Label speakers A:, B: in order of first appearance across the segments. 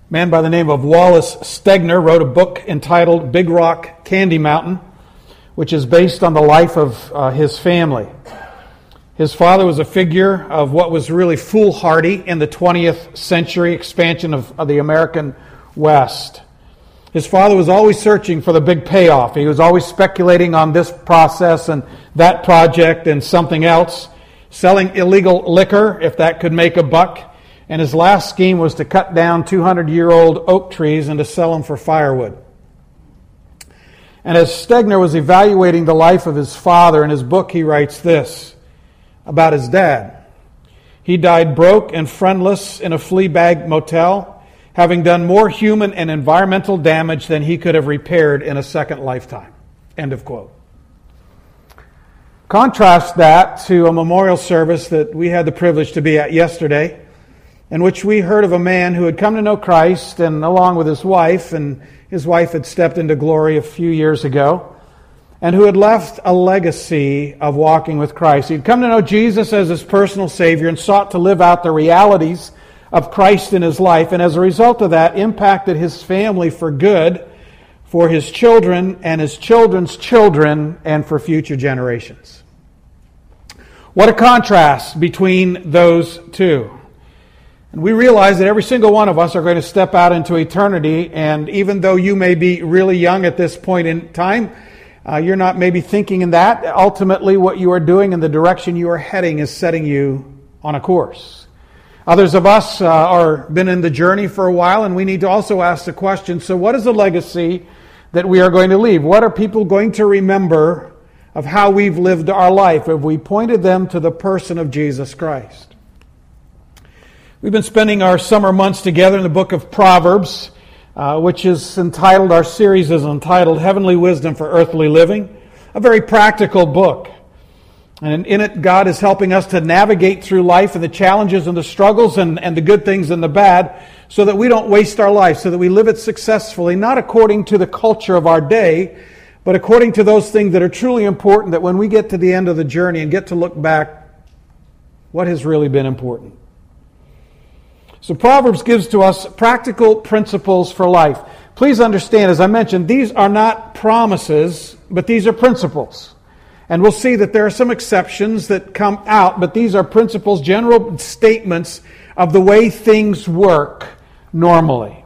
A: A man by the name of Wallace Stegner wrote a book entitled Big Rock Candy Mountain, which is based on the life of his family. His father was a figure of what was really foolhardy in the 20th century expansion of the American West. His father was always searching for the big payoff. He was always speculating on this process and that project and something else, selling illegal liquor if that could make a buck. And his last scheme was to cut down 200-year-old oak trees and to sell them for firewood. And as Stegner was evaluating the life of his father, in his book he writes this about his dad. He died broke and friendless in a flea bag motel, having done more human and environmental damage than he could have repaired in a second lifetime. End of quote. Contrast that to a memorial service that we had the privilege to be at yesterday, in which we heard of a man who had come to know Christ, and along with his wife, and his wife had stepped into glory a few years ago, and who had left a legacy of walking with Christ. He'd come to know Jesus as his personal Savior and sought to live out the realities of Christ in his life, and as a result of that, impacted his family for good, for his children and his children's children, and for future generations. What a contrast between those two. And we realize that every single one of us are going to step out into eternity, and even though you may be really young at this point in time, you're not maybe thinking in that. Ultimately, what you are doing and the direction you are heading is setting you on a course. Others of us are been in the journey for a while, and we need to also ask the question, so what is the legacy that we are going to leave? What are people going to remember of how we've lived our life if we pointed them to the person of Jesus Christ? We've been spending our summer months together in the book of Proverbs, which is entitled, our series is entitled Heavenly Wisdom for Earthly Living, a very practical book. And in it, God is helping us to navigate through life and the challenges and the struggles and the good things and the bad, so that we don't waste our life, so that we live it successfully, not according to the culture of our day, but according to those things that are truly important, that when we get to the end of the journey and get to look back, what has really been important. So Proverbs gives to us practical principles for life. Please understand, as I mentioned, these are not promises, but these are principles. And we'll see that there are some exceptions that come out, but these are principles, general statements of the way things work normally.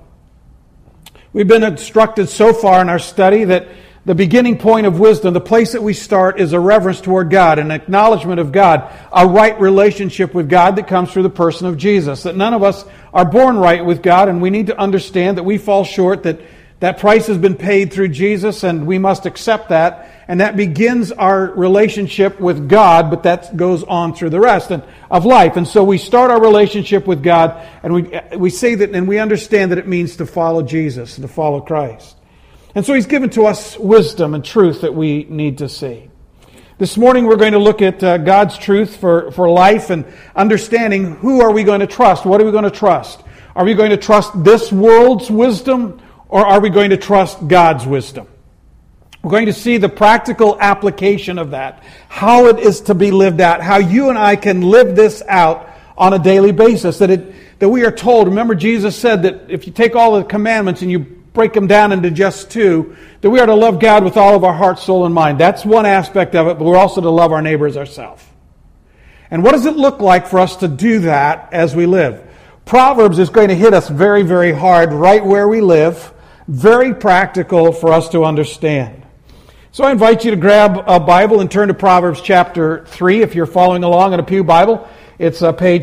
A: We've been instructed so far in our study that the beginning point of wisdom, the place that we start, is a reverence toward God, an acknowledgement of God, a right relationship with God that comes through the person of Jesus. That none of us are born right with God, and we need to understand that we fall short, that price has been paid through Jesus, and we must accept that. And that begins our relationship with God, but that goes on through the rest of life. And so we start our relationship with God, and we say that, and we understand that it means to follow Jesus, to follow Christ. And so He's given to us wisdom and truth that we need to see. This morning we're going to look at God's truth for life and understanding who are we going to trust? What are we going to trust? Are we going to trust this world's wisdom, or are we going to trust God's wisdom? We're going to see the practical application of that, how it is to be lived out, how you and I can live this out on a daily basis. That we are told, remember Jesus said that if you take all the commandments and you break them down into just two, that we are to love God with all of our heart, soul, and mind. That's one aspect of it, but we're also to love our neighbor as ourselves. And what does it look like for us to do that as we live? Proverbs is going to hit us very, very hard right where we live, very practical for us to understand. So I invite you to grab a Bible and turn to Proverbs chapter 3. If you're following along in a Pew Bible, it's page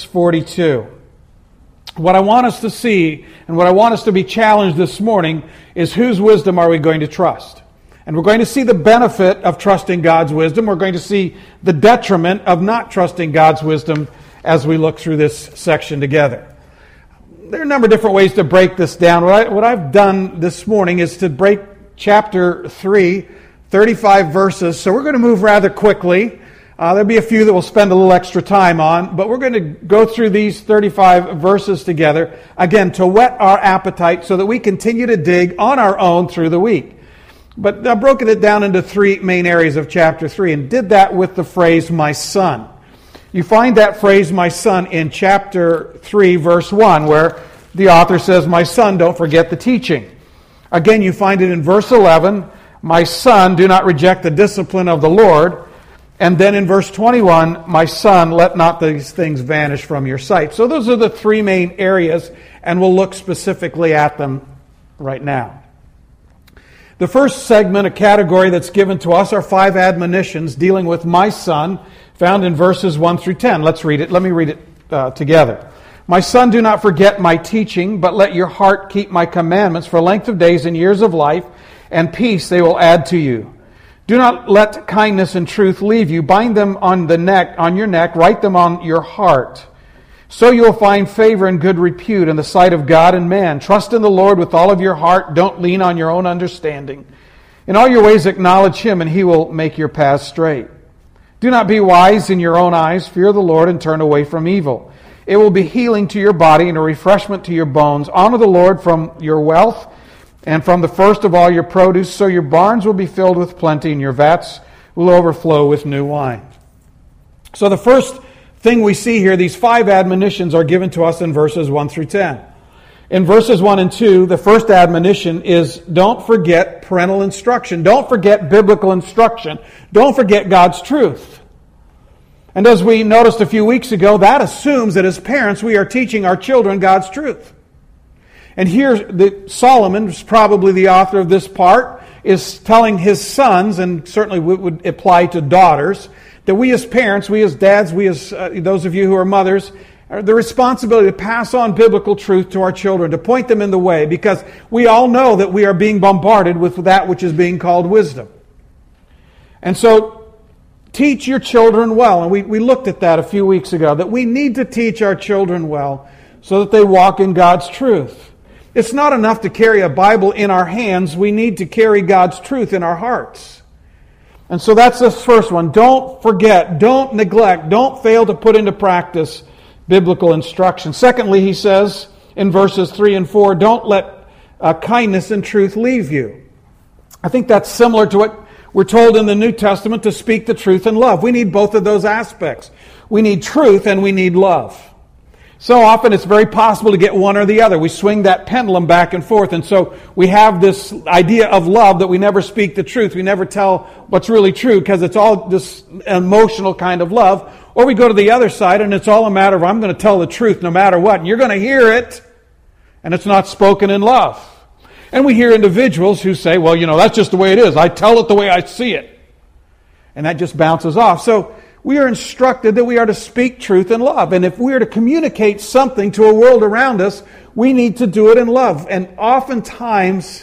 A: 642. What I want us to see, and what I want us to be challenged this morning, is whose wisdom are we going to trust? And we're going to see the benefit of trusting God's wisdom. We're going to see the detriment of not trusting God's wisdom as we look through this section together. There are a number of different ways to break this down. What I've done this morning is to break chapter 3, 35 verses. So we're going to move rather quickly. There'll be a few that we'll spend a little extra time on, but we're going to go through these 35 verses together, again, to whet our appetite so that we continue to dig on our own through the week. But I've broken it down into three main areas of chapter 3, and did that with the phrase, my son. You find that phrase, my son, in chapter 3, verse 1, where the author says, "My son, don't forget the teaching." Again, you find it in verse 11, "My son, do not reject the discipline of the Lord." And then in verse 21, "My son, let not these things vanish from your sight." So those are the three main areas, and we'll look specifically at them right now. The first segment, a category that's given to us, are 5 admonitions dealing with my son, found in verses 1 through 10. Let's read it. Let me read it together. "My son, do not forget my teaching, but let your heart keep my commandments for length of days and years of life, and peace they will add to you. Do not let kindness and truth leave you. Bind them on your neck, write them on your heart. So you will find favor and good repute in the sight of God and man. Trust in the Lord with all of your heart. Don't lean on your own understanding. In all your ways acknowledge Him, and He will make your paths straight. Do not be wise in your own eyes. Fear the Lord and turn away from evil. It will be healing to your body and a refreshment to your bones. Honor the Lord from your wealth and from the first of all your produce, so your barns will be filled with plenty and your vats will overflow with new wine." So the first thing we see here, these 5 admonitions are given to us in verses 1 through 10. In verses 1 and 2, the first admonition is don't forget parental instruction. Don't forget biblical instruction. Don't forget God's truth. And as we noticed a few weeks ago, that assumes that as parents we are teaching our children God's truth. And here Solomon, who's probably the author of this part, is telling his sons, and certainly would apply to daughters, that we as parents, we as dads, we as those of you who are mothers, are the responsibility to pass on biblical truth to our children, to point them in the way, because we all know that we are being bombarded with that which is being called wisdom. And so, teach your children well. And we looked at that a few weeks ago, that we need to teach our children well so that they walk in God's truth. It's not enough to carry a Bible in our hands. We need to carry God's truth in our hearts. And so that's the first one. Don't forget, don't neglect, don't fail to put into practice biblical instruction. Secondly, he says in verses 3 and 4, don't let kindness and truth leave you. I think that's similar to what we're told in the New Testament, to speak the truth in love. We need both of those aspects. We need truth and we need love. So often it's very possible to get one or the other. We swing that pendulum back and forth. And so we have this idea of love that we never speak the truth. We never tell what's really true because it's all this emotional kind of love. Or we go to the other side and it's all a matter of I'm going to tell the truth no matter what. And you're going to hear it. And it's not spoken in love. And we hear individuals who say, well, that's just the way it is. I tell it the way I see it. And that just bounces off. So we are instructed that we are to speak truth in love. And if we are to communicate something to a world around us, we need to do it in love. And oftentimes,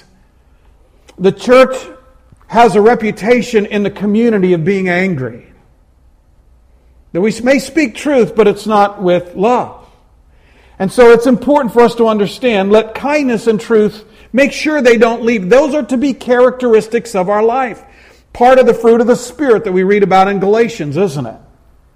A: the church has a reputation in the community of being angry. That we may speak truth, but it's not with love. And so it's important for us to understand, let kindness and truth, make sure they don't leave. Those are to be characteristics of our life. Part of the fruit of the Spirit that we read about in Galatians, isn't it?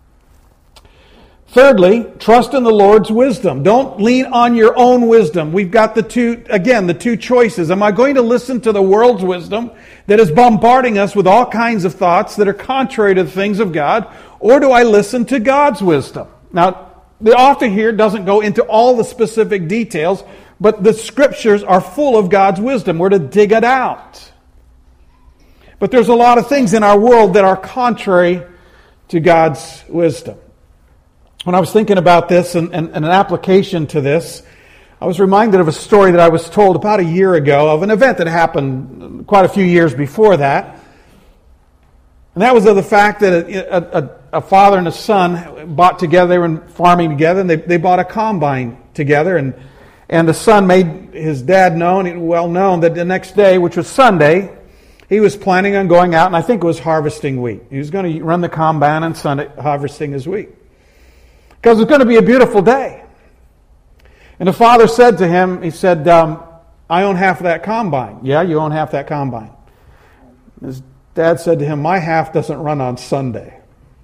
A: Thirdly, trust in the Lord's wisdom. Don't lean on your own wisdom. We've got the two choices. Am I going to listen to the world's wisdom that is bombarding us with all kinds of thoughts that are contrary to the things of God? Or do I listen to God's wisdom? Now, the author here doesn't go into all the specific details, but the Scriptures are full of God's wisdom. We're to dig it out. But there's a lot of things in our world that are contrary to God's wisdom. When I was thinking about this and an application to this, I was reminded of a story that I was told about a year ago of an event that happened quite a few years before that. And that was of the fact that a father and a son bought together, they were farming together, and they bought a combine together. And the son made his dad well known that the next day, which was Sunday, he was planning on going out, and I think it was harvesting wheat. He was going to run the combine on Sunday, harvesting his wheat. Because it was going to be a beautiful day. And the father said to him, he said, I own half of that combine. Yeah, you own half that combine. His dad said to him, my half doesn't run on Sunday.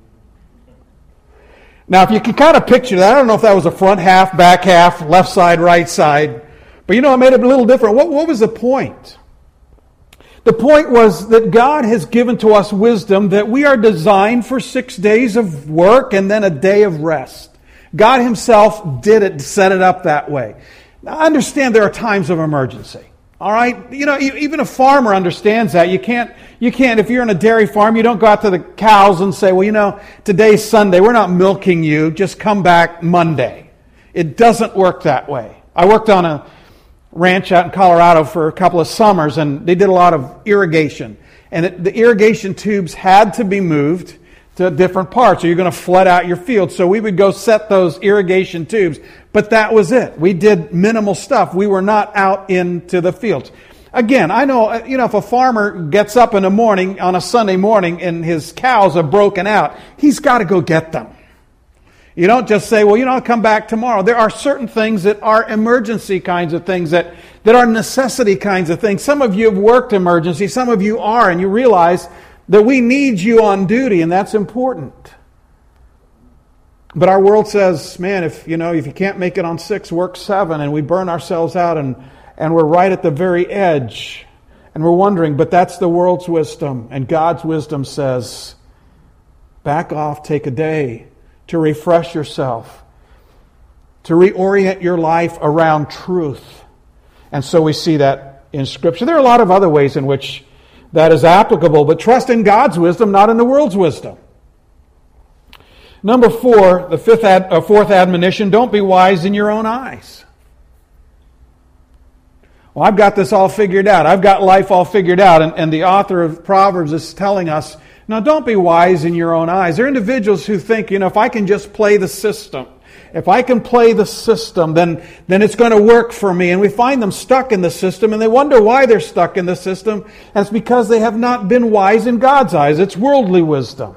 A: Now, if you can kind of picture that, I don't know if that was a front half, back half, left side, right side. But it made it a little different. What was the point? The point was that God has given to us wisdom that we are designed for 6 days of work and then a day of rest. God Himself did it, set it up that way. Now, I understand there are times of emergency. All right? You know, even a farmer understands that. You can't, if you're on a dairy farm, you don't go out to the cows and say, well, you know, today's Sunday, we're not milking you, just come back Monday. It doesn't work that way. I worked on a ranch out in Colorado for a couple of summers, and they did a lot of irrigation. And the irrigation tubes had to be moved to different parts, or you're going to flood out your field. So we would go set those irrigation tubes, but that was it. We did minimal stuff. We were not out into the fields. Again, I know, you know, if a farmer gets up in the morning on a Sunday morning and his cows are broken out, he's got to go get them. You don't just say, well, you know, I'll come back tomorrow. There are certain things that are emergency kinds of things, that are necessity kinds of things. Some of you have worked emergency, some of you are, and you realize that we need you on duty, and that's important. But our world says, man, if you can't make it on 6, work 7, and we burn ourselves out, and we're right at the very edge, and we're wondering, but that's the world's wisdom, and God's wisdom says, back off, take a day to refresh yourself, to reorient your life around truth. And so we see that in Scripture. There are a lot of other ways in which that is applicable, but trust in God's wisdom, not in the world's wisdom. Number 4, the fourth admonition, don't be wise in your own eyes. Well, I've got this all figured out. I've got life all figured out. And the author of Proverbs is telling us, now don't be wise in your own eyes. There are individuals who think, if I can just play the system, if I can play the system, then it's going to work for me. And we find them stuck in the system, and they wonder why they're stuck in the system. And it's because they have not been wise in God's eyes. It's worldly wisdom.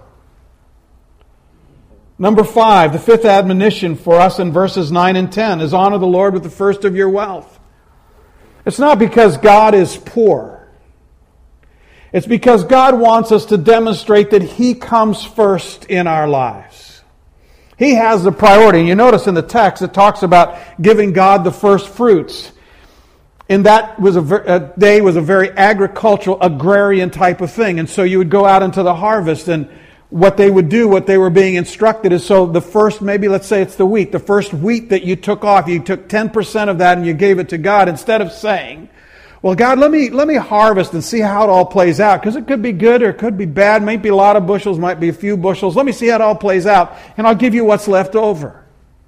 A: Number 5, the 5th admonition for us in verses 9 and 10 is honor the Lord with the first of your wealth. It's not because God is poor. It's because God wants us to demonstrate that He comes first in our lives. He has the priority. And you notice in the text it talks about giving God the first fruits. And that was a day was a very agricultural, agrarian type of thing. And so you would go out into the harvest, and what they would do, what they were being instructed is, so the first, maybe let's say it's the wheat, the first wheat that you took off, you took 10% of that and you gave it to God, instead of saying, well, God, let me harvest and see how it all plays out, because it could be good or it could be bad, might be a lot of bushels, might be a few bushels. Let me see how it all plays out, and I'll give you what's left over.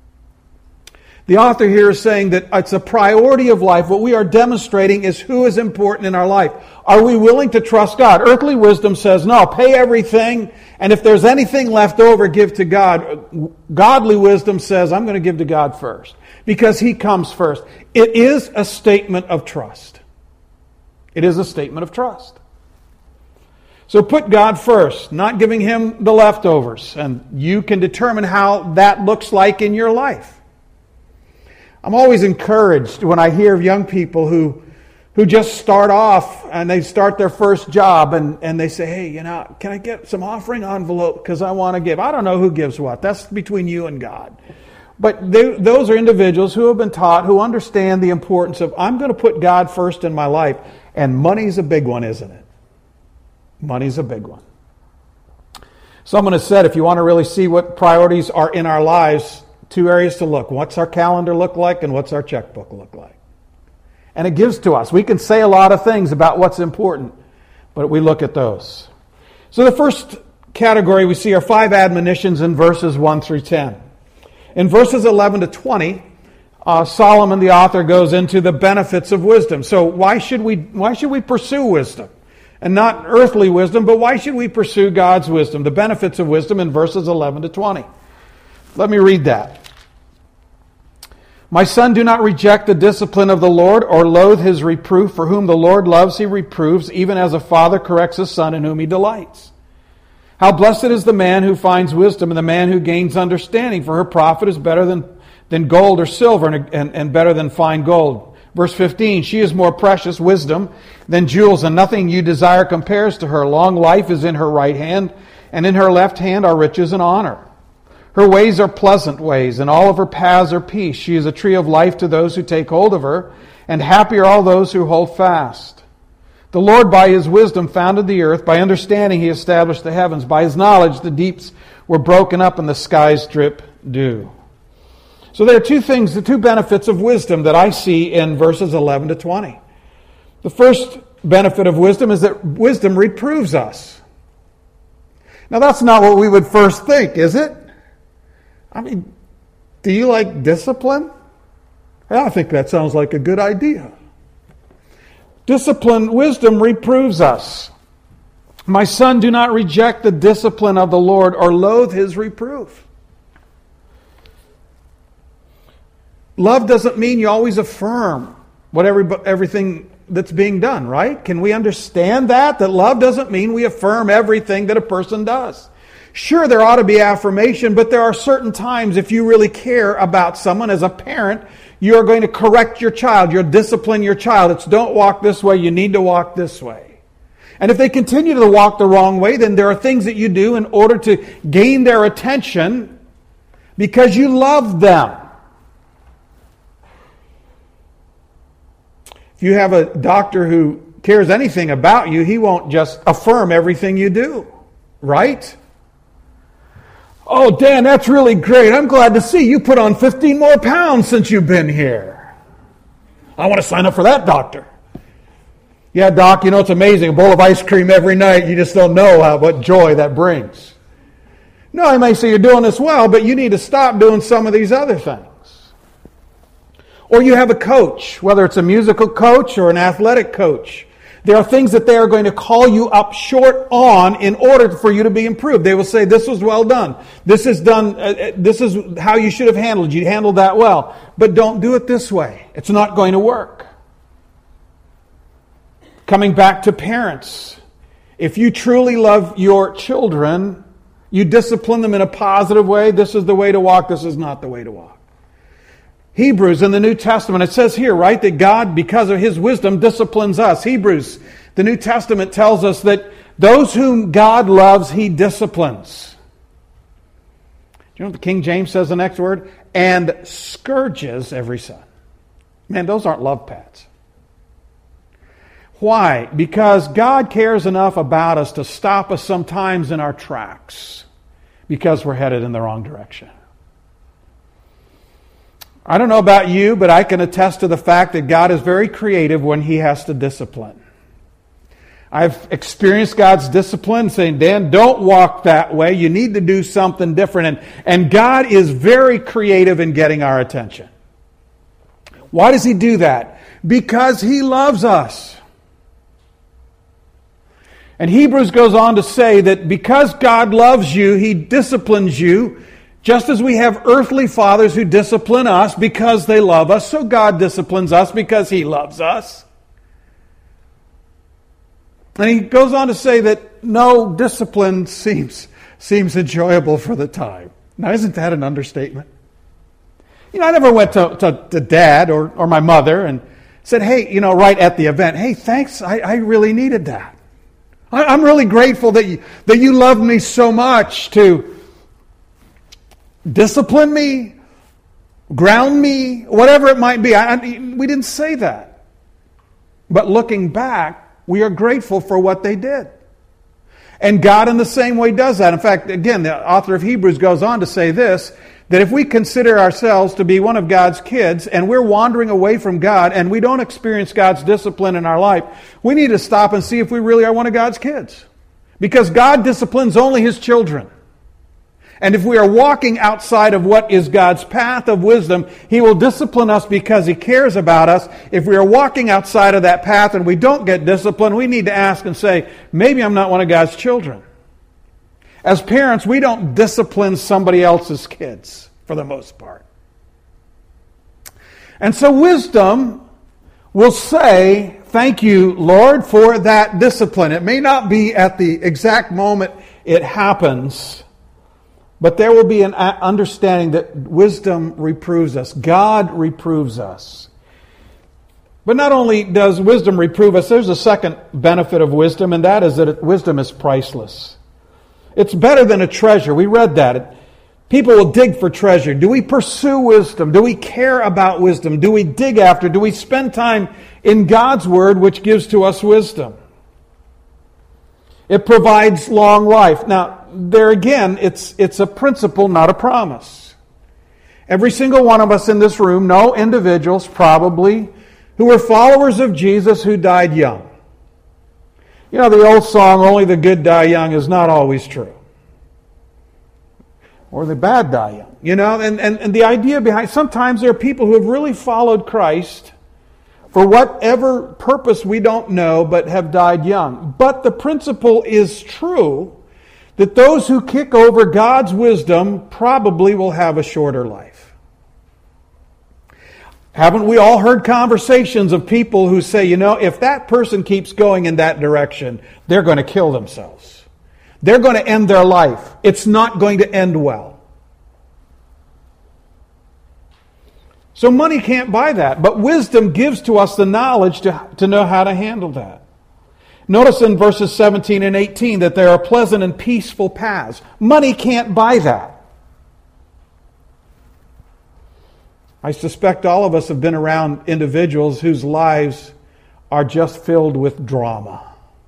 A: The author here is saying that it's a priority of life. What we are demonstrating is who is important in our life. Are we willing to trust God? Earthly wisdom says, no, pay everything, and if there's anything left over, give to God. Godly wisdom says, I'm going to give to God first, because He comes first. It is a statement of trust. It is a statement of trust. So put God first, not giving Him the leftovers, and you can determine how that looks like in your life. I'm always encouraged when I hear of young people who just start off and they start their first job and they say, hey, can I get some offering envelope because I want to give? I don't know who gives what. That's between you and God. But those are individuals who have been taught, who understand the importance of, I'm going to put God first in my life. And money's a big one, isn't it? Money's a big one. Someone has said, if you want to really see what priorities are in our lives, 2 areas to look. What's our calendar look like, and what's our checkbook look like? And it gives to us. We can say a lot of things about what's important, but we look at those. So the first category we see are 5 admonitions in verses 1 through 10. In verses 11 to 20, Solomon, the author, goes into the benefits of wisdom. So why should we pursue wisdom? And not earthly wisdom, but why should we pursue God's wisdom? The benefits of wisdom in verses 11 to 20. Let me read that. My son, do not reject the discipline of the Lord or loathe His reproof, for whom the Lord loves He reproves, even as a father corrects his son in whom He delights. How blessed is the man who finds wisdom and the man who gains understanding, for her profit is better than gold or silver and better than fine gold. Verse 15, she is more precious, wisdom, than jewels, and nothing you desire compares to her. Long life is in her right hand, and in her left hand are riches and honor. Her ways are pleasant ways, and all of her paths are peace. She is a tree of life to those who take hold of her, and happy are all those who hold fast. The Lord by His wisdom founded the earth. By understanding He established the heavens. By His knowledge the deeps were broken up and the skies drip dew. So there are two things, the two benefits of wisdom that I see in verses 11 to 20. The first benefit of wisdom is that wisdom reproves us. Now that's not what we would first think, is it? I mean, do you like discipline? Yeah, I think that sounds like a good idea. Wisdom reproves us. My son, do not reject the discipline of the Lord or loathe his reproof. Love doesn't mean you always affirm everything that's being done, right? Can we understand that? That love doesn't mean we affirm everything that a person does. Sure, there ought to be affirmation, but there are certain times if you really care about someone as a parent, you're going to correct your child. You'll discipline your child. It's don't walk this way, you need to walk this way. And if they continue to walk the wrong way, then there are things that you do in order to gain their attention because you love them. If you have a doctor who cares anything about you, he won't just affirm everything you do, right? Oh, Dan, that's really great. I'm glad to see you put on 15 more pounds since you've been here. I want to sign up for that, doctor. Yeah, doc, you know, it's amazing. A bowl of ice cream every night. You just don't know what joy that brings. No, I may say you're doing this well, but you need to stop doing some of these other things. Or you have a coach, whether it's a musical coach or an athletic coach. There are things that they are going to call you up short on in order for you to be improved. They will say, this was well done. This is done. This is how you should have handled. You handled that well. But don't do it this way. It's not going to work. Coming back to parents. If you truly love your children, you discipline them in a positive way. This is the way to walk. This is not the way to walk. Hebrews in the New Testament, it says here, right, that God, because of His wisdom, disciplines us. Hebrews, the New Testament tells us that those whom God loves, He disciplines. Do you know what the King James says the next word? And scourges every son. Man, those aren't love pats. Why? Because God cares enough about us to stop us sometimes in our tracks because we're headed in the wrong direction. I don't know about you, but I can attest to the fact that God is very creative when He has to discipline. I've experienced God's discipline saying, Dan, don't walk that way. You need to do something different. And God is very creative in getting our attention. Why does He do that? Because He loves us. And Hebrews goes on to say that because God loves you, He disciplines you. Just as we have earthly fathers who discipline us because they love us, so God disciplines us because He loves us. And He goes on to say that no discipline seems enjoyable for the time. Now, isn't that an understatement? You know, I never went to Dad or my mother and said, hey, you know, right at the event, hey, thanks, I really needed that. I'm really grateful that you loved me so much to discipline me, ground me, whatever it might be. We didn't say that. But looking back, we are grateful for what they did. And God in the same way does that. In fact, again, the author of Hebrews goes on to say this, that if we consider ourselves to be one of God's kids and we're wandering away from God and we don't experience God's discipline in our life, we need to stop and see if we really are one of God's kids. Because God disciplines only His children. And if we are walking outside of what is God's path of wisdom, He will discipline us because He cares about us. If we are walking outside of that path and we don't get disciplined, we need to ask and say, maybe I'm not one of God's children. As parents, we don't discipline somebody else's kids, for the most part. And so wisdom will say, thank you, Lord, for that discipline. It may not be at the exact moment it happens, but there will be an understanding that wisdom reproves us. God reproves us. But not only does wisdom reprove us, there's a second benefit of wisdom, and that is that wisdom is priceless. It's better than a treasure. We read that. People will dig for treasure. Do we pursue wisdom? Do we care about wisdom? Do we dig after? Do we spend time in God's Word, which gives to us wisdom? It provides long life. Now, there again, it's a principle, not a promise. Every single one of us in this room know individuals probably who were followers of Jesus who died young. You know, the old song, "Only the good die young," is not always true. Or the bad die young. You know, and the idea behind, sometimes there are people who have really followed Christ for whatever purpose we don't know, but have died young. But the principle is true that those who kick over God's wisdom probably will have a shorter life. Haven't we all heard conversations of people who say, you know, if that person keeps going in that direction, they're going to kill themselves. They're going to end their life. It's not going to end well. So money can't buy that, but wisdom gives to us the knowledge to know how to handle that. Notice in verses 17 and 18 that there are pleasant and peaceful paths. Money can't buy that. I suspect all of us have been around individuals whose lives are just filled with drama.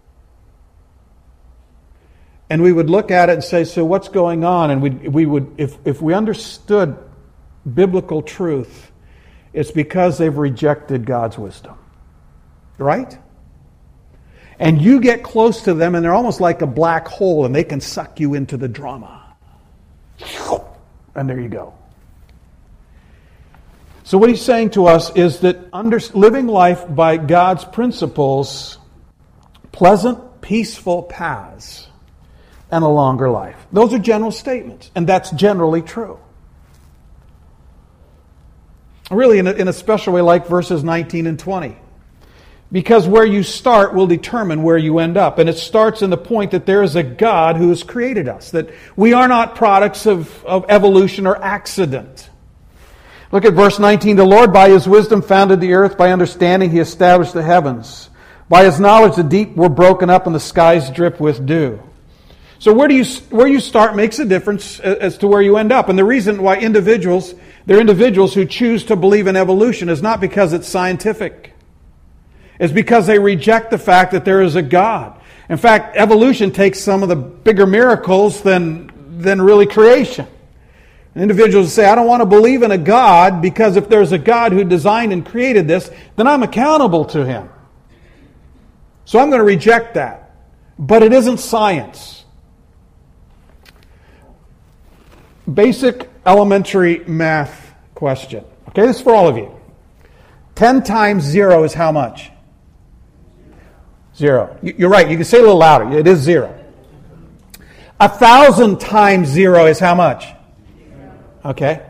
A: And we would look at it and say, so what's going on? And we would, if we understood biblical truth, it's because they've rejected God's wisdom. Right? And you get close to them and they're almost like a black hole and they can suck you into the drama. And there you go. So what he's saying to us is that living life by God's principles, pleasant, peaceful paths, and a longer life. Those are general statements, and that's generally true. Really, in a special way, like verses 19 and 20. Because where you start will determine where you end up. And it starts in the point that there is a God who has created us. That we are not products of evolution or accident. Look at verse 19. The Lord by His wisdom founded the earth. By understanding He established the heavens. By His knowledge the deep were broken up and the skies drip with dew. So where you start makes a difference as to where you end up. And the reason why there are individuals who choose to believe in evolution is not because it's scientific. It's because they reject the fact that there is a God. In fact, evolution takes some of the bigger miracles than really creation. Individuals say, I don't want to believe in a God because if there's a God who designed and created this, then I'm accountable to Him. So I'm going to reject that. But it isn't science. Basic elementary math question. Okay, this is for all of you. 10 times 0 is how much? 0. You're right. You can say it a little louder. It is 0. 1,000 times 0 is how much? Okay.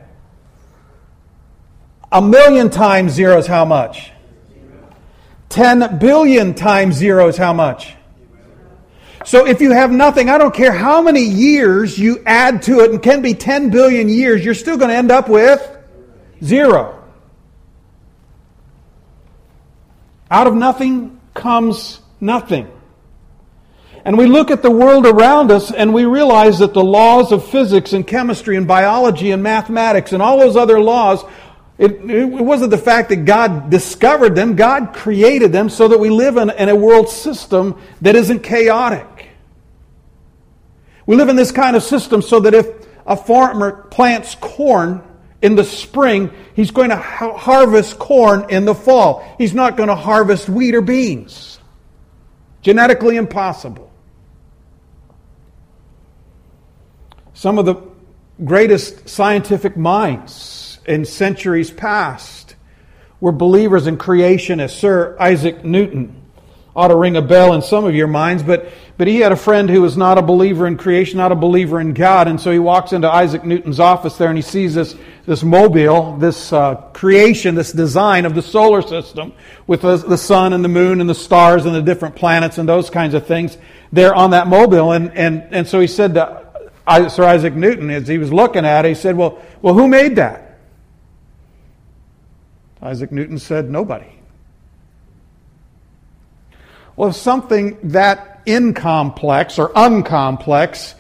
A: 1,000,000 times 0 is how much? 10 billion times 0 is how much? So if you have nothing, I don't care how many years you add to it, and can be 10 billion years, you're still going to end up with 0. Out of nothing comes nothing. And we look at the world around us and we realize that the laws of physics and chemistry and biology and mathematics and all those other laws, it wasn't the fact that God discovered them. God created them so that we live in a world system that isn't chaotic. We live in this kind of system so that if a farmer plants corn in the spring, he's going to harvest corn in the fall. He's not going to harvest wheat or beans. Genetically impossible. Some of the greatest scientific minds in centuries past were believers in creationists. Sir Isaac Newton ought to ring a bell in some of your minds, but he had a friend who was not a believer in creation, not a believer in God, and so he walks into Isaac Newton's office there and he sees this mobile, this creation, this design of the solar system with the sun and the moon and the stars and the different planets and those kinds of things there on that mobile. And so he said to Sir Isaac Newton, as he was looking at it, he said, well, who made that? Isaac Newton said, nobody. Well, if something that incomplex or uncomplex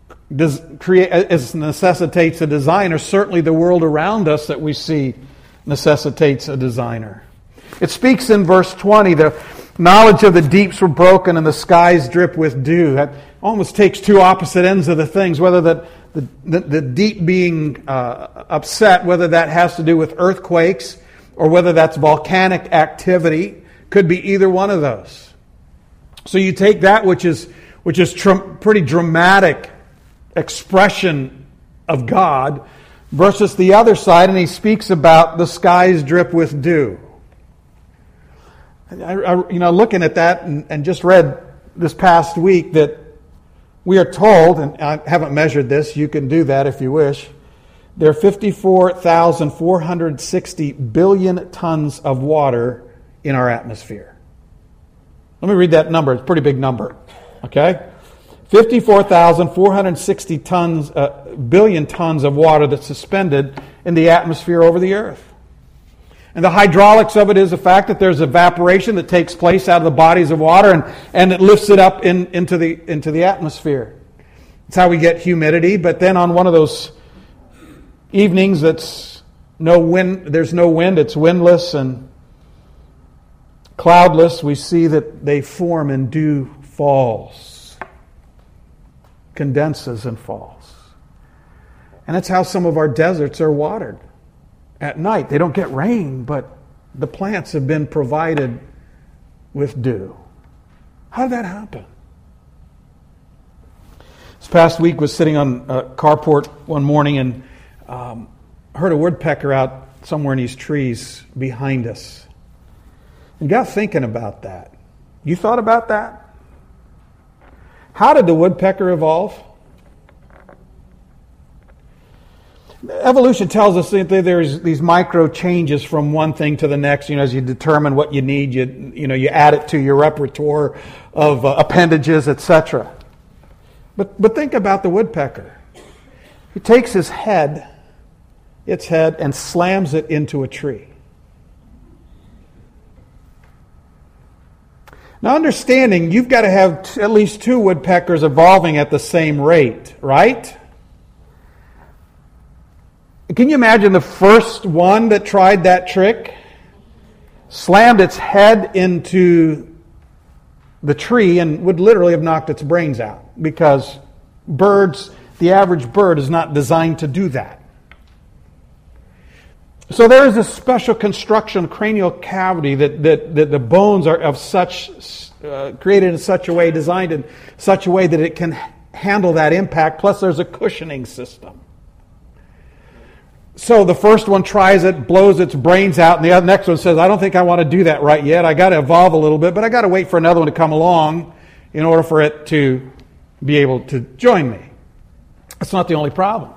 A: necessitates a designer, certainly the world around us that we see necessitates a designer. It speaks in verse 20, the knowledge of the deeps were broken and the skies drip with dew. That almost takes two opposite ends of the things, whether that the deep being upset, whether that has to do with earthquakes or whether that's volcanic activity. Could be either one of those. So you take that which is pretty dramatic expression of God versus the other side, and he speaks about the skies drip with dew. Looking at that and just read this past week that we are told, and I haven't measured this, you can do that if you wish, there are 54,460 billion tons of water in our atmosphere. Let me read that number. It's a pretty big number. Okay? 54,460 billion tons of water that's suspended in the atmosphere over the earth. And the hydraulics of it is the fact that there's evaporation that takes place out of the bodies of water and it lifts it up into the atmosphere. It's how we get humidity. But then on one of those evenings that's no wind, there's no wind, it's windless and cloudless, we see that they form and dew falls, condenses and falls. And that's how some of our deserts are watered. At night, they don't get rain, but the plants have been provided with dew. How did that happen? This past week was sitting on a carport one morning and heard a woodpecker out somewhere in these trees behind us. And got thinking about that. You thought about that? How did the woodpecker evolve? Evolution tells us that there's these micro changes from one thing to the next. As you determine what you need, you add it to your repertoire of appendages, etc. But think about the woodpecker. He takes its head, and slams it into a tree. Now, understanding you've got to have at least two woodpeckers evolving at the same rate, right? Can you imagine the first one that tried that trick? Slammed its head into the tree and would literally have knocked its brains out because the average bird is not designed to do that. So there is a special construction, cranial cavity that the bones are of such, created in such a way, designed in such a way that it can handle that impact. Plus there's a cushioning system. So the first one tries it, blows its brains out, and the next one says, I don't think I want to do that right yet. I got to evolve a little bit, but I got to wait for another one to come along in order for it to be able to join me. That's not the only problem.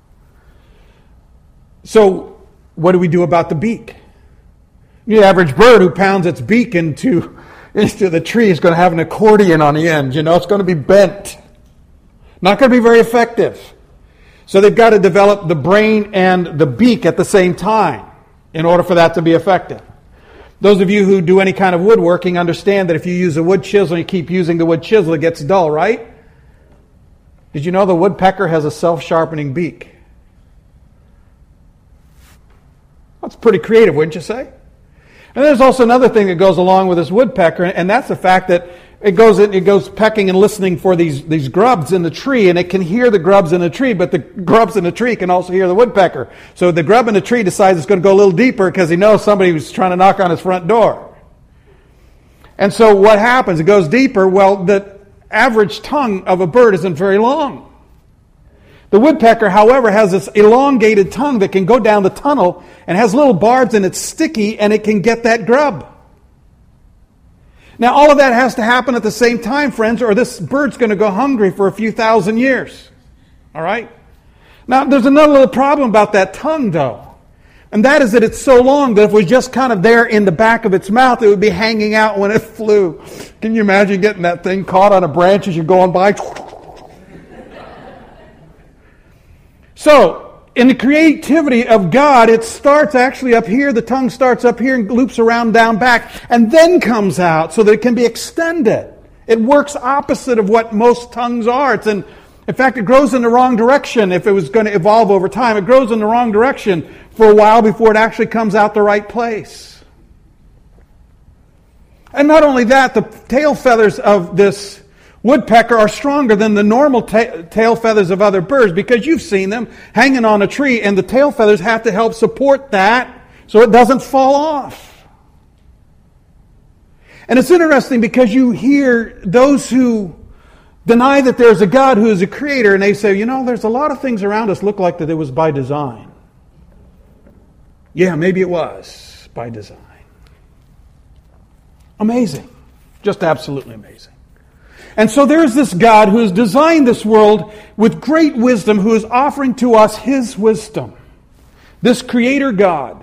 A: So what do we do about the beak? The average bird who pounds its beak into the tree is going to have an accordion on the end. It's going to be bent. Not going to be very effective. So they've got to develop the brain and the beak at the same time in order for that to be effective. Those of you who do any kind of woodworking understand that if you use a wood chisel and you keep using the wood chisel, it gets dull, right? Did you know the woodpecker has a self-sharpening beak? That's pretty creative, wouldn't you say? And there's also another thing that goes along with this woodpecker, and that's the fact that it goes pecking and listening for these grubs in the tree, and it can hear the grubs in the tree, but the grubs in the tree can also hear the woodpecker. So the grub in the tree decides it's going to go a little deeper because he knows somebody was trying to knock on his front door. And so what happens? It goes deeper. Well, the average tongue of a bird isn't very long. The woodpecker, however, has this elongated tongue that can go down the tunnel and has little barbs and it's sticky and it can get that grub. Now, all of that has to happen at the same time, friends, or this bird's going to go hungry for a few thousand years. All right? Now, there's another little problem about that tongue, though. And that is that it's so long that if it was just kind of there in the back of its mouth, it would be hanging out when it flew. Can you imagine getting that thing caught on a branch as you're going by? So, in the creativity of God, it starts actually up here, the tongue starts up here and loops around down back, and then comes out so that it can be extended. It works opposite of what most tongues are. In fact, it grows in the wrong direction if it was going to evolve over time. It grows in the wrong direction for a while before it actually comes out the right place. And not only that, the tail feathers of this Woodpecker are stronger than the normal tail feathers of other birds because you've seen them hanging on a tree, and the tail feathers have to help support that so it doesn't fall off. And it's interesting because you hear those who deny that there's a God who is a creator, and they say, there's a lot of things around us look like that it was by design. Yeah, maybe it was by design. Amazing. Just absolutely amazing. And so there's this God who has designed this world with great wisdom, who is offering to us His wisdom. This Creator God.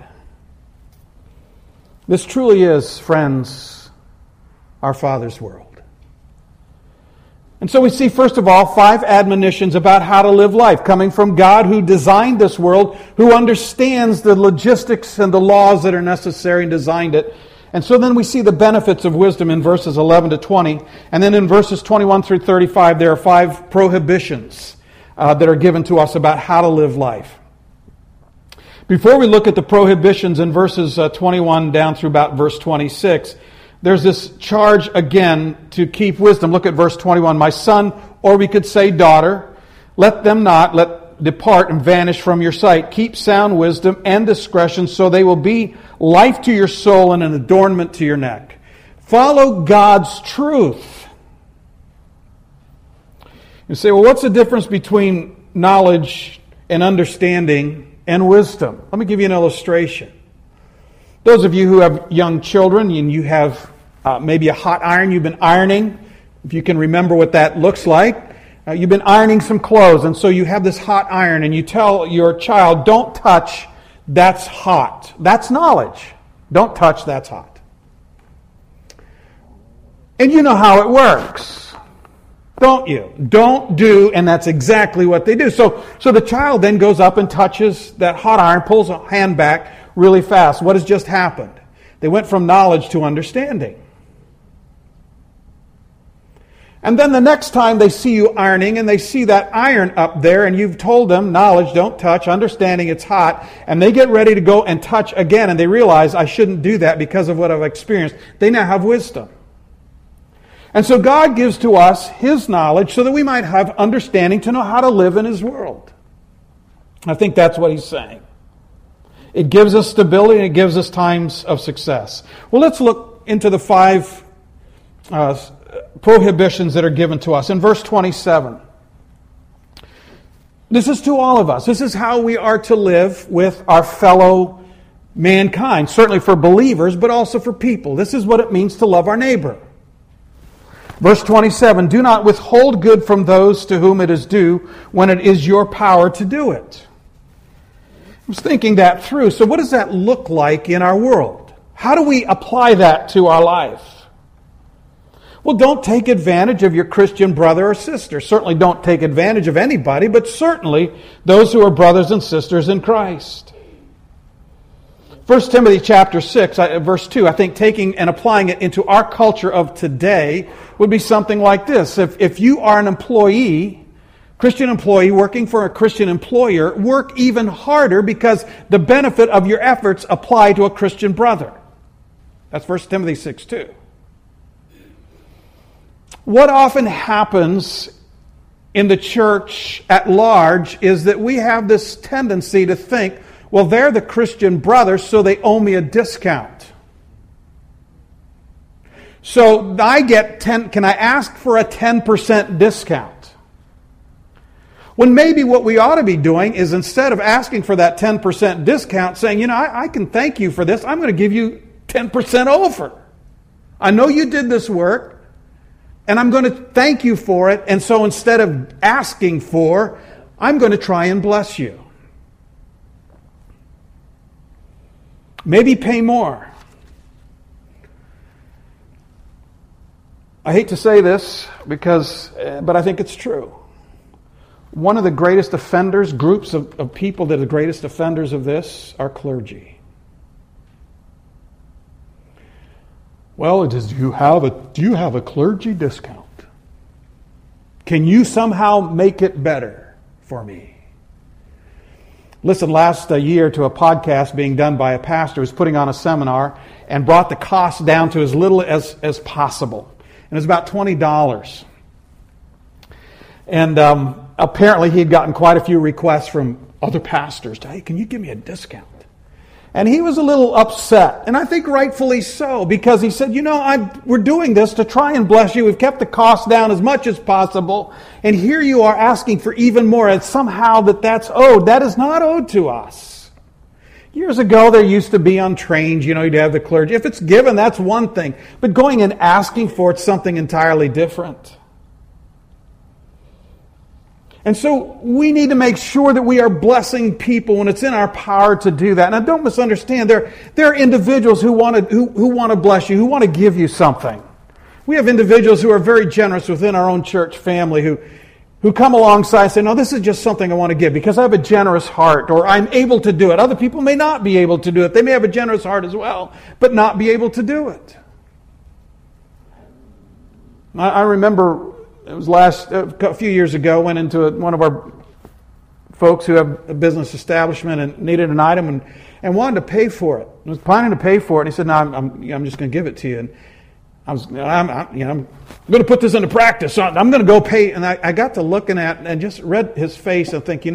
A: This truly is, friends, our Father's world. And so we see, first of all, 5 admonitions about how to live life, coming from God who designed this world, who understands the logistics and the laws that are necessary and designed it. And so then we see the benefits of wisdom in verses 11 to 20. And then in verses 21 through 35, there are 5 prohibitions that are given to us about how to live life. Before we look at the prohibitions in verses 21 down through about verse 26, there's this charge again to keep wisdom. Look at verse 21. My son, or we could say daughter, let them not depart and vanish from your sight. Keep sound wisdom and discretion, so they will be life to your soul and an adornment to your neck. Follow God's truth. You say, well, what's the difference between knowledge and understanding and wisdom? Let me give you an illustration. Those of you who have young children and you have maybe a hot iron you've been ironing, if you can remember what that looks like, you've been ironing some clothes, and so you have this hot iron, and you tell your child, don't touch, that's hot. That's knowledge. Don't touch, that's hot. And you know how it works, don't you? Don't do, and that's exactly what they do. So the child then goes up and touches that hot iron, pulls a hand back really fast. What has just happened? They went from knowledge to understanding. And then the next time they see you ironing and they see that iron up there and you've told them, knowledge, don't touch, understanding it's hot, and they get ready to go and touch again and they realize I shouldn't do that because of what I've experienced, they now have wisdom. And so God gives to us His knowledge so that we might have understanding to know how to live in His world. I think that's what He's saying. It gives us stability and it gives us times of success. Well, let's look into the 5 prohibitions that are given to us. In verse 27, this is to all of us. This is how we are to live with our fellow mankind, certainly for believers, but also for people. This is what it means to love our neighbor. Verse 27, do not withhold good from those to whom it is due when it is your power to do it. I was thinking that through. So what does that look like in our world? How do we apply that to our life? Well, don't take advantage of your Christian brother or sister. Certainly don't take advantage of anybody, but certainly those who are brothers and sisters in Christ. 1 Timothy chapter 6, verse 2, I think taking and applying it into our culture of today would be something like this. If you are an employee, Christian employee working for a Christian employer, work even harder because the benefit of your efforts apply to a Christian brother. That's 1 Timothy 6:2. What often happens in the church at large is that we have this tendency to think, well, they're the Christian brothers, so they owe me a discount. So I get can I ask for a 10% discount? When maybe what we ought to be doing is instead of asking for that 10% discount, saying, I can thank you for this. I'm going to give you 10% over. I know you did this work, and I'm going to thank you for it. And so instead of asking for, I'm going to try and bless you. Maybe pay more. I hate to say this but I think it's true. One of the greatest offenders, groups of people that are the greatest offenders of this are clergy. Well, do you have a clergy discount? Can you somehow make it better for me? Listened last year to a podcast being done by a pastor who was putting on a seminar and brought the cost down to as little as possible. And it was about $20. And apparently he had gotten quite a few requests from other pastors. Hey, can you give me a discount? And he was a little upset, and I think rightfully so, because he said, we're doing this to try and bless you. We've kept the cost down as much as possible, and here you are asking for even more, and somehow that's owed. That is not owed to us. Years ago, there used to be on trains, you'd have the clergy. If it's given, that's one thing. But going and asking for it's something entirely different. And so we need to make sure that we are blessing people when it's in our power to do that. Now, don't misunderstand. There are individuals who want to bless you, who want to give you something. We have individuals who are very generous within our own church family who come alongside and say, no, this is just something I want to give because I have a generous heart, or I'm able to do it. Other people may not be able to do it. They may have a generous heart as well, but not be able to do it. I remember it was a few years ago, went into one of our folks who have a business establishment and needed an item and wanted to pay for it. I was planning to pay for it. And he said, no, I'm just going to give it to you. And I'm going to put this into practice. So I'm going to go pay. And I got to looking at and just read his face and think,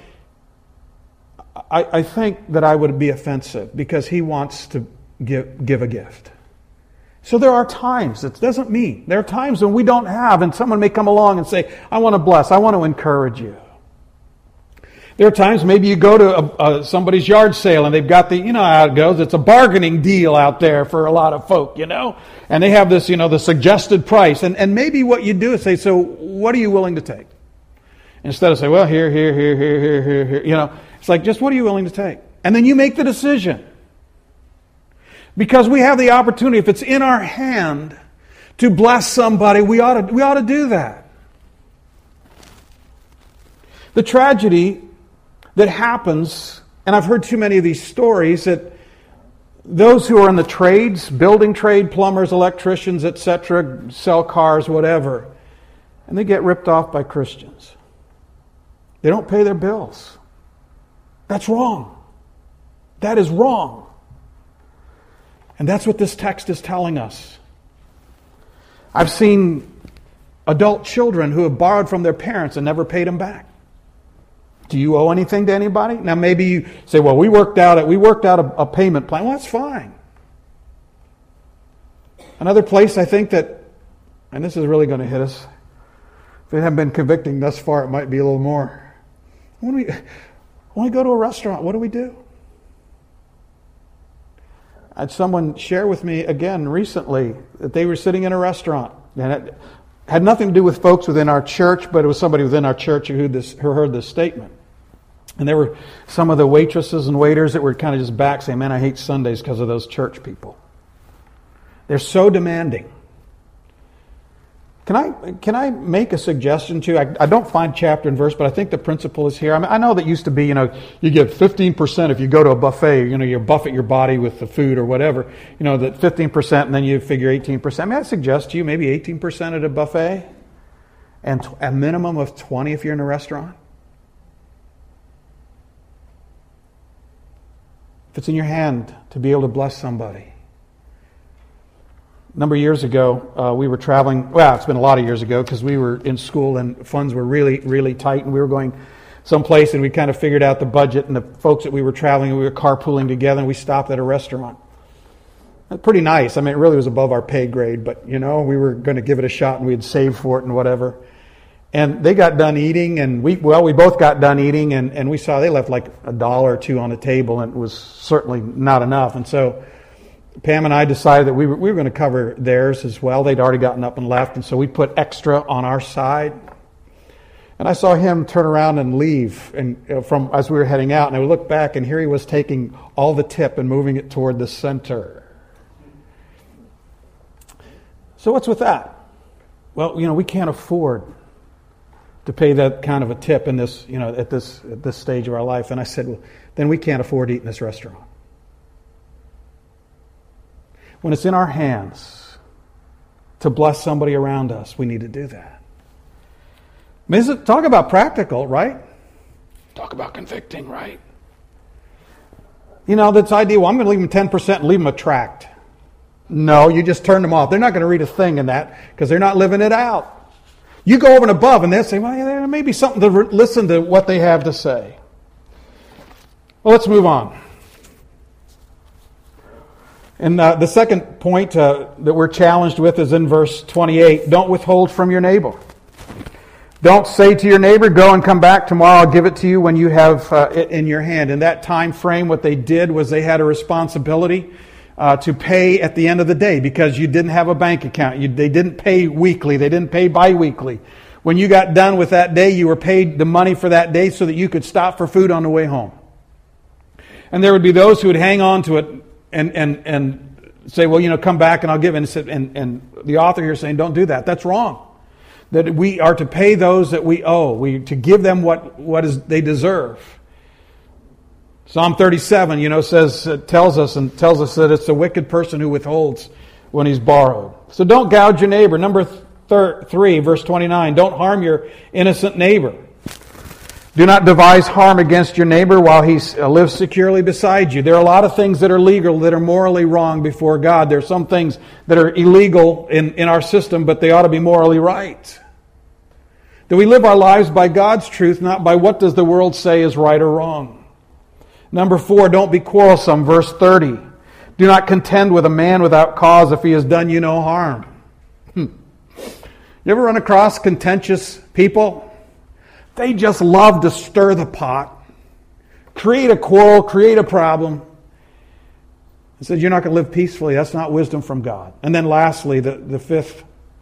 A: I think that I would be offensive because he wants to give a gift. So there are times, it doesn't mean, there are times when we don't have, and someone may come along and say, I want to bless, I want to encourage you. There are times maybe you go to somebody's yard sale and they've got how it goes, it's a bargaining deal out there for a lot of folk, and they have this, the suggested price, and maybe what you do is say, so what are you willing to take? Instead of say, well, here, it's like, just what are you willing to take? And then you make the decision. Because we have the opportunity, if it's in our hand, to bless somebody, we ought to do that. The tragedy that happens, and I've heard too many of these stories, that those who are in the trades, building trade, plumbers, electricians, etc., sell cars, whatever, and they get ripped off by Christians. They don't pay their bills. That's wrong. That is wrong. And that's what this text is telling us. I've seen adult children who have borrowed from their parents and never paid them back. Do you owe anything to anybody? Now maybe you say, well, we worked out a payment plan. Well, that's fine. Another place I think that, and this is really going to hit us, if it hasn't been convicting thus far, it might be a little more. When we go to a restaurant, what do? I had someone share with me again recently that they were sitting in a restaurant, and it had nothing to do with folks within our church, but it was somebody within our church who heard this statement. And there were some of the waitresses and waiters that were kind of just back saying, man, I hate Sundays because of those church people. They're so demanding. Can I make a suggestion to you? I don't find chapter and verse, but I think the principle is here. I know that used to be, you get 15% if you go to a buffet, you buffet your body with the food or whatever, that 15% and then you figure 18%. May I suggest to you maybe 18% at a buffet and a minimum of 20 if you're in a restaurant? If it's in your hand to be able to bless somebody. A number of years ago, we were traveling. Well, it's been a lot of years ago because we were in school and funds were really, really tight, and we were going someplace, and we kind of figured out the budget and the folks that we were traveling, we were carpooling together, and we stopped at a restaurant. Pretty nice. It really was above our pay grade, but we were going to give it a shot, and we had saved for it and whatever. And they got done eating, and we both got done eating, and we saw they left like $1 or $2 on the table, and it was certainly not enough, and so Pam and I decided that we were going to cover theirs as well. They'd already gotten up and left, and so we put extra on our side. And I saw him turn around and leave, and from as we were heading out, and I looked back, and here he was taking all the tip and moving it toward the center. So what's with that? Well, we can't afford to pay that kind of a tip in this, at this stage of our life. And I said, well, then we can't afford to eat in this restaurant. When it's in our hands to bless somebody around us, we need to do that. Talk about practical, right? Talk about convicting, right? This idea, well, I'm going to leave them 10% and leave them a tract. No, you just turn them off. They're not going to read a thing in that because they're not living it out. You go over and above, and they'll say, well, yeah, there may be something to listen to what they have to say. Well, let's move on. And the second point that we're challenged with is in verse 28. Don't withhold from your neighbor. Don't say to your neighbor, go and come back tomorrow, I'll give it to you when you have it in your hand. In that time frame, what they did was they had a responsibility to pay at the end of the day because you didn't have a bank account. They didn't pay weekly. They didn't pay bi-weekly. When you got done with that day, you were paid the money for that day so that you could stop for food on the way home. And there would be those who would hang on to it and say, well, come back and I'll give it. And the author here is saying, don't do that. That's wrong. That we are to pay those that we owe. To give them what they deserve. Psalm 37, tells us that it's the wicked person who withholds when he's borrowed. So don't gouge your neighbor. Number 3, verse 29, don't harm your innocent neighbor. Do not devise harm against your neighbor while he lives securely beside you. There are a lot of things that are legal that are morally wrong before God. There are some things that are illegal in our system, but they ought to be morally right. That we live our lives by God's truth, not by what does the world say is right or wrong. Number 4, don't be quarrelsome. Verse 30, do not contend with a man without cause if he has done you no harm. You ever run across contentious people? They just love to stir the pot, create a quarrel, create a problem. It says you're not going to live peacefully. That's not wisdom from God. And then lastly, the fifth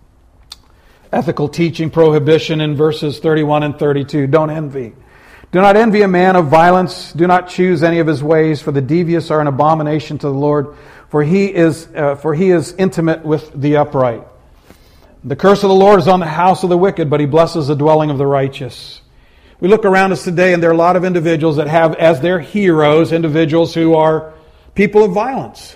A: ethical teaching prohibition in verses 31 and 32. Don't envy. Do not envy a man of violence. Do not choose any of his ways, for the devious are an abomination to the Lord, for he is intimate with the upright. The curse of the Lord is on the house of the wicked, but he blesses the dwelling of the righteous. We look around us today, and there are a lot of individuals that have as their heroes individuals who are people of violence.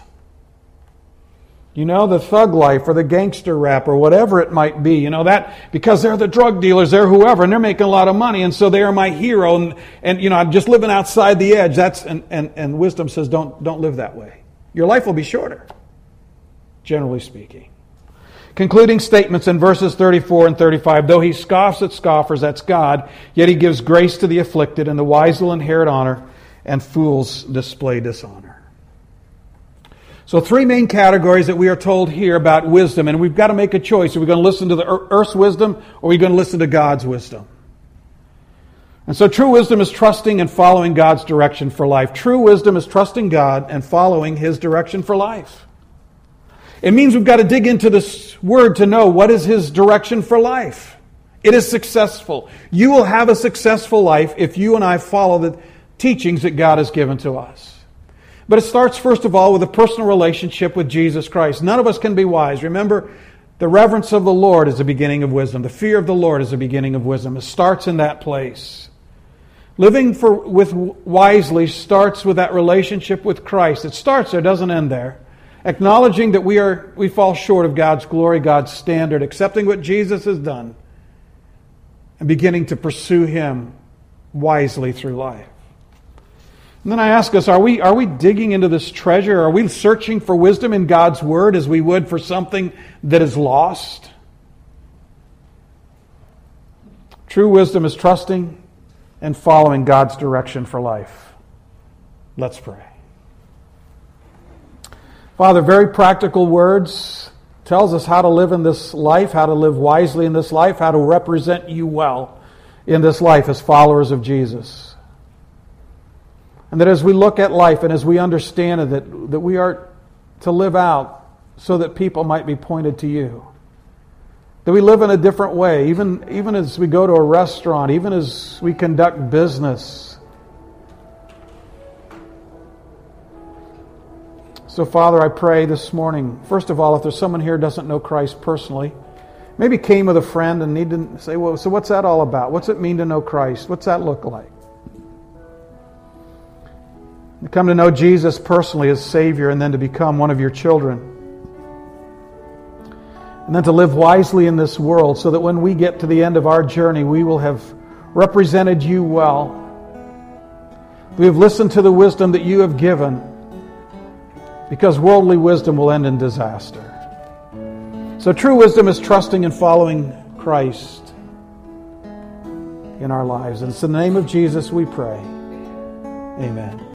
A: The thug life or the gangster rap or whatever it might be. That because they're the drug dealers, they're whoever, and they're making a lot of money, and so they are my hero. And I'm just living outside the edge. And wisdom says don't live that way. Your life will be shorter, generally speaking. Concluding statements in verses 34 and 35. Though he scoffs at scoffers, that's God, yet he gives grace to the afflicted, and the wise will inherit honor, and fools display dishonor. So 3 main categories that we are told here about wisdom, and we've got to make a choice. Are we going to listen to the earth's wisdom, or are we going to listen to God's wisdom? And so true wisdom is trusting and following God's direction for life. True wisdom is trusting God and following His direction for life. It means we've got to dig into this word to know what is His direction for life. It is successful. You will have a successful life if you and I follow the teachings that God has given to us. But it starts, first of all, with a personal relationship with Jesus Christ. None of us can be wise. Remember, the reverence of the Lord is the beginning of wisdom. The fear of the Lord is the beginning of wisdom. It starts in that place. Living wisely starts with that relationship with Christ. It starts there, doesn't end there. Acknowledging that we fall short of God's glory, God's standard, accepting what Jesus has done, and beginning to pursue Him wisely through life. And then I ask us, are we digging into this treasure? Are we searching for wisdom in God's Word as we would for something that is lost? True wisdom is trusting and following God's direction for life. Let's pray. Father, very practical words, tells us how to live in this life, how to live wisely in this life, how to represent you well in this life as followers of Jesus. And that as we look at life and as we understand it, that we are to live out so that people might be pointed to you. That we live in a different way, even as we go to a restaurant, even as we conduct business. So, Father, I pray this morning, first of all, if there's someone here who doesn't know Christ personally, maybe came with a friend and need to say, well, so what's that all about? What's it mean to know Christ? What's that look like? To come to know Jesus personally as Savior and then to become one of your children. And then to live wisely in this world so that when we get to the end of our journey, we will have represented you well. We have listened to the wisdom that you have given, because worldly wisdom will end in disaster. So true wisdom is trusting and following Christ. in our lives. And it's in the name of Jesus we pray. Amen.